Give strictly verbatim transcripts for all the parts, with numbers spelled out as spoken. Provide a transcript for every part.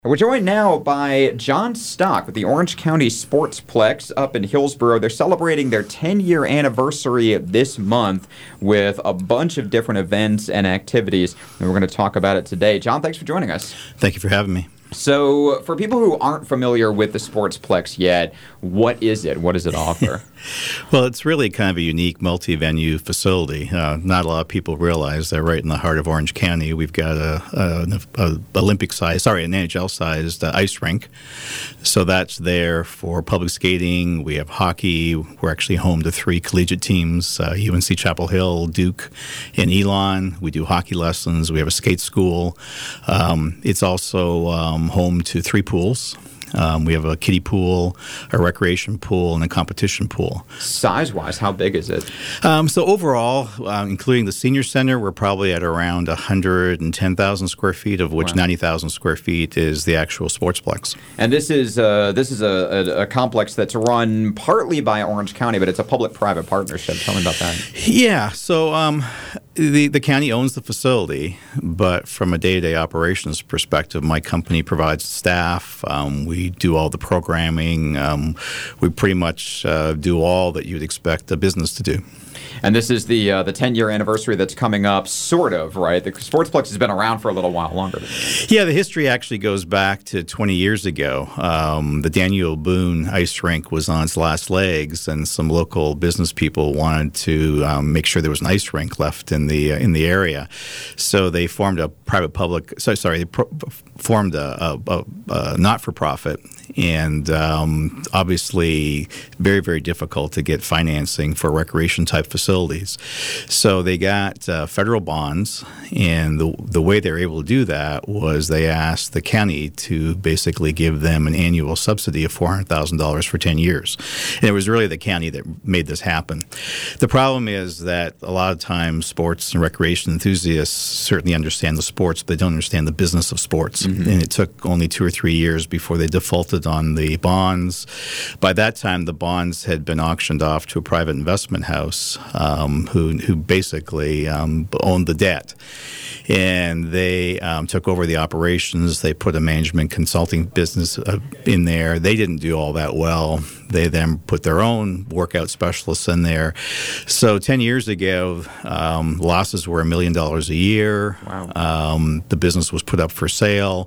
We're joined now by John Stock with the Orange County Sportsplex up in Hillsboro. They're celebrating their ten-year anniversary this month with a bunch of different events and activities, and we're going to talk about it today. John, thanks for joining us. Thank you for having me. So, for people who aren't familiar with the Sportsplex yet, what is it? What does it offer? Well, it's really kind of a unique multi-venue facility. Uh, not a lot of people realize that right in the heart of Orange County, we've got a, a, a Olympic-sized, sorry, an N H L-sized uh, ice rink. So that's there for public skating. We have hockey. We're actually home to three collegiate teams, uh, U N C Chapel Hill, Duke, and Elon. We do hockey lessons. We have a skate school. Um, it's also um, home to three pools. Um, we have a kiddie pool, a recreation pool, and a competition pool. Size-wise, how big is it? Um, so overall, uh, including the senior center, we're probably at around one hundred ten thousand square feet, of which wow. ninety thousand square feet is the actual Sportsplex. And this is uh, this is a, a, a complex that's run partly by Orange County, but it's a public-private partnership. Tell me about that. Yeah. So um, the the county owns the facility, but from a day-to-day operations perspective, my company provides staff. Um, we do all the programming. Um, we pretty much uh, do all that you'd expect a business to do. And this is the uh, the ten-year anniversary that's coming up, sort of, right? The Sportsplex has been around for a little while longer than that. Yeah, the history actually goes back to twenty years ago. Um, the Daniel Boone ice rink was on its last legs, and some local business people wanted to um, make sure there was an ice rink left in the uh, in the area. So they formed a private-public, sorry, sorry, they pro- formed a, a, a, a not-for-profit, and um, obviously very, very difficult to get financing for recreation-type facilities. So they got uh, federal bonds, and the the way they were able to do that was they asked the county to basically give them an annual subsidy of four hundred thousand dollars for ten years. And it was really the county that made this happen. The problem is that a lot of times sports and recreation enthusiasts certainly understand the sports, but they don't understand the business of sports. Mm-hmm. And it took only two or three years before they defaulted on the bonds. By that time, the bonds had been auctioned off to a private investment house um, who, who basically um, owned the debt. And they um, took over the operations. They put a management consulting business uh, in there. They didn't do all that well. They then put their own workout specialists in there. So ten years ago, um, losses were a million dollars a year. Wow. Um, the business was put up for sale.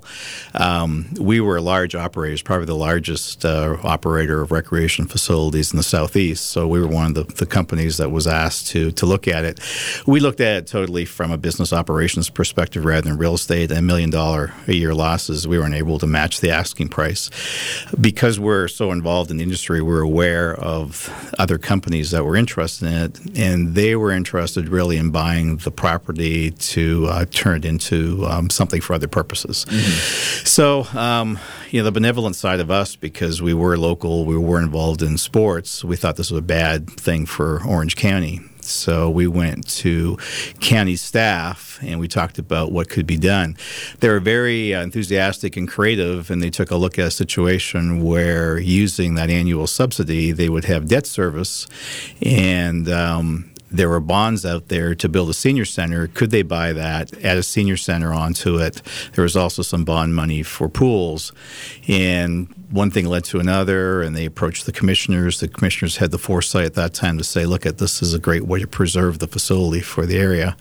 Um, we were large operators, probably the largest uh, operator of recreation facilities in the Southeast. So we were one of the, the companies that was asked to to look at it. We looked at it totally from a business operations perspective rather than real estate. A million dollar a year losses, we weren't able to match the asking price. Because we're so involved in the industry, we're aware of other companies that were interested in it, and they were interested really in buying the property to uh, turn it into um, something for other purposes. Mm-hmm. So, um, you know, the benevolent side of us, because we were local, we were involved in sports, we thought this was a bad thing for Orange County. So we went to county staff and we talked about what could be done. They were very uh, enthusiastic and creative, and they took a look at a situation where using that annual subsidy, they would have debt service, and um, there were bonds out there to build a senior center. Could they buy that, add a senior center onto it? There was also some bond money for pools. And one thing led to another, and they approached the commissioners. The commissioners had the foresight at that time to say, look, at this is a great way to preserve the facility for the area.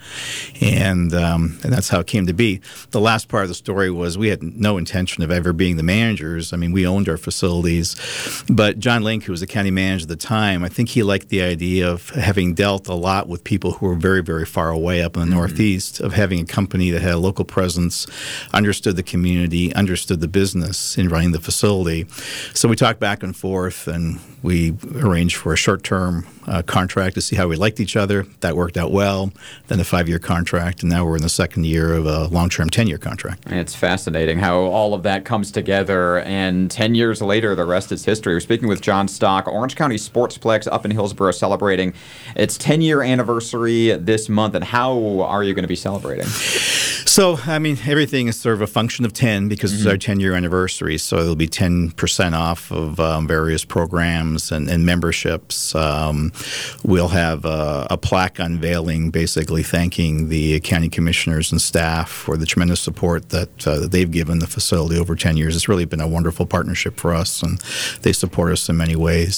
And um, and that's how it came to be. The last part of the story was we had no intention of ever being the managers. I mean, we owned our facilities. But John Link, who was the county manager at the time, I think he liked the idea of having dealt a lot with people who were very, very far away up in the mm-hmm. Northeast, of having a company that had a local presence, understood the community, understood the business in running the facility. So we talked back and forth, and we arranged for a short-term uh, contract to see how we liked each other. That worked out well. Then a five-year contract, and now we're in the second year of a long-term ten-year contract. It's fascinating how all of that comes together, and ten years later, the rest is history. We're speaking with John Stock, Orange County Sportsplex up in Hillsboro, celebrating its ten-year ten-year anniversary this month, and how are you going to be celebrating? So, I mean, everything is sort of a function of ten because mm-hmm. it's our ten-year anniversary. So it'll be ten percent off of um, various programs and, and memberships. Um, we'll have a, a plaque unveiling basically thanking the county commissioners and staff for the tremendous support that, uh, that they've given the facility over ten years. It's really been a wonderful partnership for us, and they support us in many ways.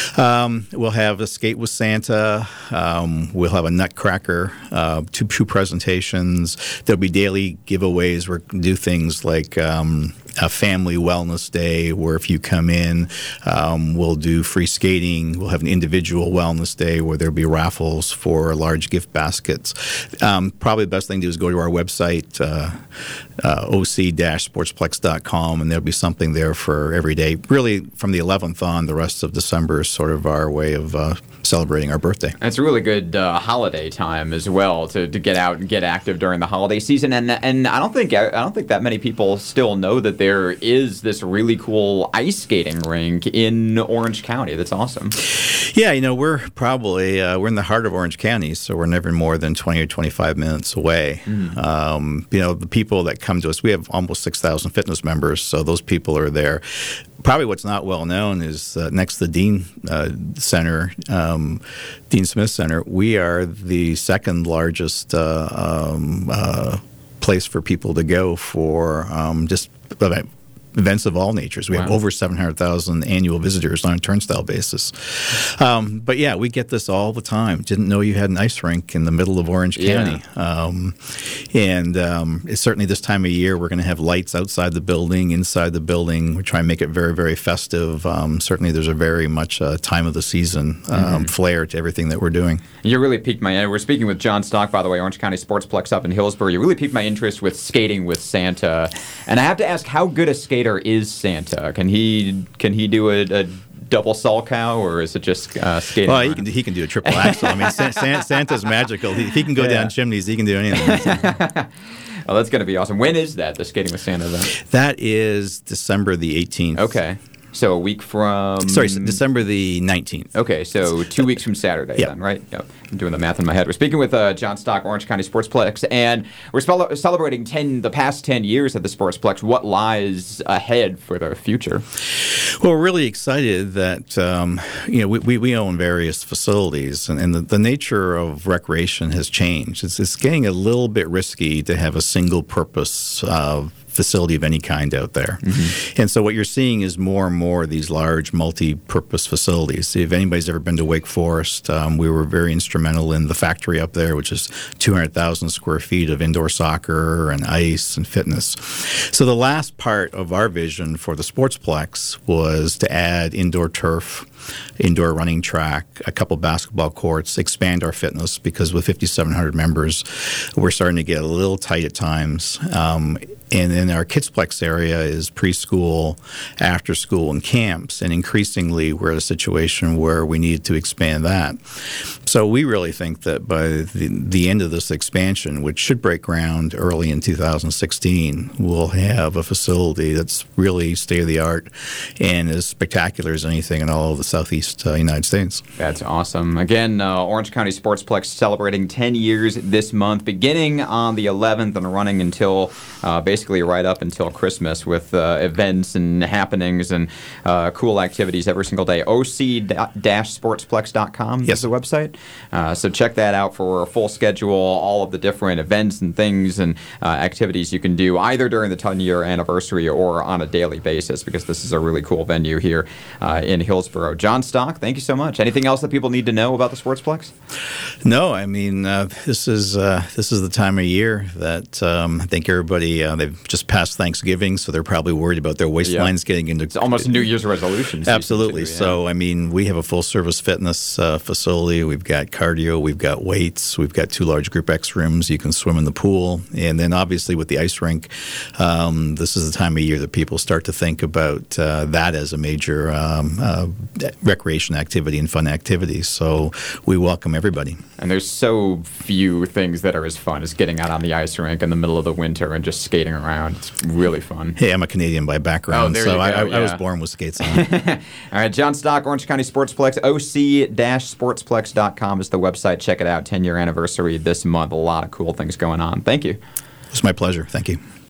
Um, we'll have a skate with Santa. Um, we'll have a Nutcracker, uh, two, two presentations. There'll be daily giveaways. We're going to do things like um, a family wellness day where if you come in, um, we'll do free skating. We'll have an individual wellness day where there'll be raffles for large gift baskets. Um, probably the best thing to do is go to our website, uh, uh, o c dash sportsplex dot com, and there'll be something there for every day. Really, from the eleventh on, the rest of December is sort of our way of uh, celebrating our birthday. It's a really good uh, holiday time as well to, to get out and get active during the holiday season. And and I don't think I don't think that many people still know that there is this really cool ice skating rink in Orange County. That's awesome. Yeah, you know, we're probably uh, we're in the heart of Orange County, so we're never more than twenty or twenty-five minutes away. Mm. Um, you know, the people that come to us, we have almost six thousand fitness members, so those people are there. Probably what's not well known is uh, next to the Dean uh, Center, um, Dean Smith Center, we are the second largest uh, um, uh, place for people to go for um, just events of all natures. We wow. have over seven hundred thousand annual visitors on a turnstile basis. Um, but yeah, we get this all the time. Didn't know you had an ice rink in the middle of Orange yeah. County. Um, and um, it's certainly this time of year, we're going to have lights outside the building, inside the building. We try and make it very, very festive. Um, certainly there's a very much uh, time of the season um, mm-hmm. flair to everything that we're doing. You really piqued my, we're speaking with John Stock, by the way, Orange County Sportsplex up in Hillsborough. You really piqued my interest with skating with Santa. And I have to ask, how good a skater is Santa? Can he can he do a, a double Salchow, or is it just uh, skating? Well, he can, he can do a triple axel. I mean, San, San, Santa's magical. He, he can go yeah. down chimneys. He can do anything. Oh, that's going to be awesome. When is that, the Skating with Santa event? That is December the eighteenth. Okay. So a week from... Sorry, December the nineteenth. Okay, so two weeks from Saturday yep. then, right? Yep. I'm doing the math in my head. We're speaking with uh, John Stock, Orange County Sportsplex, and we're spell- celebrating ten the past ten years at the Sportsplex. What lies ahead for the future? Well, we're really excited that, um, you know, we, we, we own various facilities, and, and the, the nature of recreation has changed. It's, it's getting a little bit risky to have a single-purpose uh facility of any kind out there. Mm-hmm. And so what you're seeing is more and more of these large multi-purpose facilities. If anybody's ever been to Wake Forest, um, we were very instrumental in the factory up there, which is two hundred thousand square feet of indoor soccer and ice and fitness. So the last part of our vision for the Sportsplex was to add indoor turf, indoor running track, a couple basketball courts, expand our fitness, because with fifty-seven hundred members, we're starting to get a little tight at times. Um, and then our Kidsplex area is preschool, after school, and camps. And increasingly, we're at a situation where we need to expand that. So we really think that by the, the end of this expansion, which should break ground early in two thousand sixteen, we'll have a facility that's really state-of-the-art and as spectacular as anything in all of the southeast uh, United States. That's awesome. Again, uh, Orange County Sportsplex celebrating ten years this month, beginning on the eleventh and running until uh, basically right up until Christmas, with uh, events and happenings and uh, cool activities every single day. o c dash sportsplex dot com yes. is the website. Uh, so check that out for a full schedule, all of the different events and things and uh, activities you can do either during the ten-year anniversary or on a daily basis, because this is a really cool venue here uh, in Hillsborough. John Stock, thank you so much. Anything else that people need to know about the Sportsplex? No, I mean, uh, this is uh, this is the time of year that um, I think everybody, uh, they've just passed Thanksgiving, so they're probably worried about their waistlines yeah. getting into... It's almost New Year's resolutions. Absolutely. Too, yeah. So, I mean, we have a full-service fitness uh, facility. We've got cardio. We've got weights. We've got two large Group X rooms. You can swim in the pool. And then, obviously, with the ice rink, um, this is the time of year that people start to think about uh, that as a major um, uh, recreation activity and fun activity. So we welcome everybody. And there's so few things that are as fun as getting out on the ice rink in the middle of the winter and just skating around. It's really fun. Hey, I'm a Canadian by background, Oh, there so you I, go, I, yeah. I was born with skates on. All right, John Stock, Orange County Sportsplex, O C sportsplex dot com is the website. Check it out. ten-year anniversary this month. A lot of cool things going on. Thank you. It's my pleasure. Thank you.